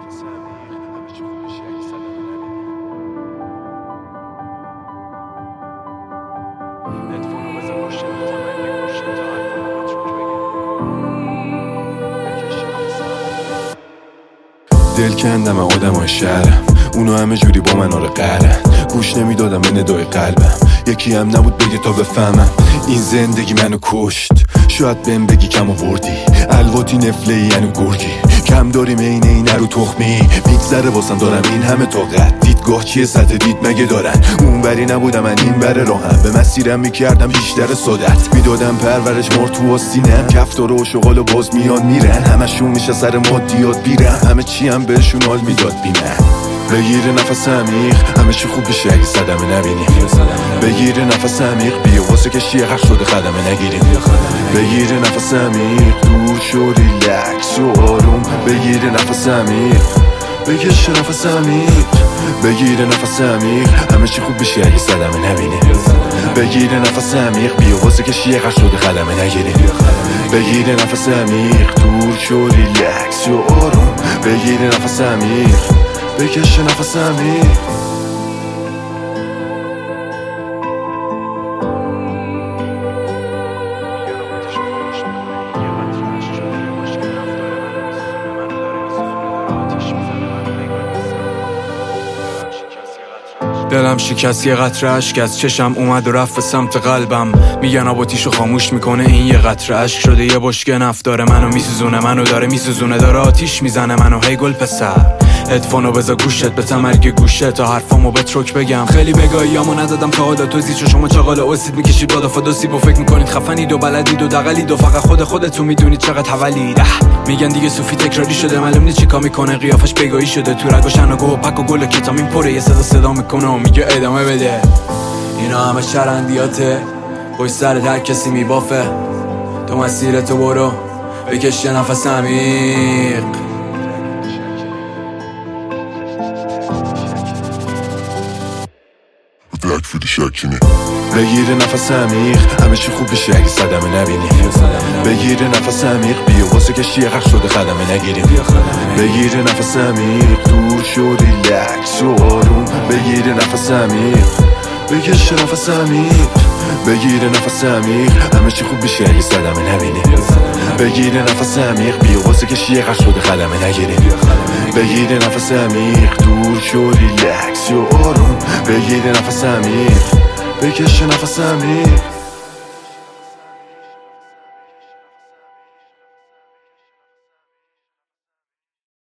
دل کندم آدمای شهرم، اونو همه جوری با من آره قهرن. گوش نمیدادم به ندای قلبم، یکی هم نبود بگه تا بفهمم این زندگی منو کشت. شاید بهم بگی کم آوردی، الواتی نفله یعنی گرگی، کم داریم این رو تخمی میگذره واسم. دارم این همه طاقت، دیدگاه چیه سطح دید مگه دارن؟ اون بری نبودم من این بره راهم، به مسیرم میکردم بیشتر صدت. میدادم پرورش مار تو آستینم، کفتار و شغال و باز میان میرن، همشون میشه سر مادیات بیرم، همه چی هم بهشون حال میداد بینن. بگیر نفس عمیق، همه چی خوب بشه اگه صدمه نبینیم. بگیر نفس عمیق، بیا واسه کشتی حق شده خدمه نگیریم. بگیر نفس عمیق، دور شو ریلکس و آروم. بگیر نفس عمیق، بکش نفس عمیق. بگیر نفس عمیق، همه چی خوب بشه اگه صدمه نبینیم. بگیر نفس عمیق، بیا واسه کشتی حق شده خدمه نگیریم. بگیر نفس عمیق، دور شو ریلکس و آروم. بگیر نفس عمیق، بکش نفس عمیق. دلم شکست، یه قطره اشک از چشم اومد و رفت به سمت قلبم. میگن آباتیشو خاموش میکنه، این یه قطره اشک شده یه بشکه نفت. داره منو میسوزونه، منو داره میسوزونه، داره آتیش میزنه منو. هی گل پسر، هدفونو بذار گوشت، به تمرگ گوشت تا حرفامو به ترک بگم. خیلی بگاهیامو ندادم تا حالا تو زیچو شما چاقال اسید میکشید بادا فدوسیب و فکر میکنید خفنید و بلدید و دقلید و فقط خودتون میدونید چقدر حولید. میگن دیگه صوفی تکراری شده، معلوم نیست چیکار میکنه، قیافش بگاهی شده. تو رگ و شناگو و پک و گل کتامین پره، یه صدا میکنه و میگه ادامه بده. اینا همه شرندیاته، پشت سر هر کسی میبافه. تو مسیرتو برو، بکش یه نفس عمیق. بگیر نفس عمیق، همه چی خوب بشه اگه صدمه نبینی. بگیر نفس عمیق، بیا واسه کشتی حق شده خدمه نگیریم. بگیر نفس عمیق، دور شو ریلکس و آروم. بگیر نفس عمیق، بکش نفس عمیق. بگیر نفس عمیق، همه چی خوب بشه اگه صدمه نبینی. بگیر نفس عمیق، بیا واسه کشتی حق شده خدمه نگیریم. بگیر نفس عمیق، دور شو ریلکس و آروم. بگیر نفس عمیق، بکش نفس عمیق.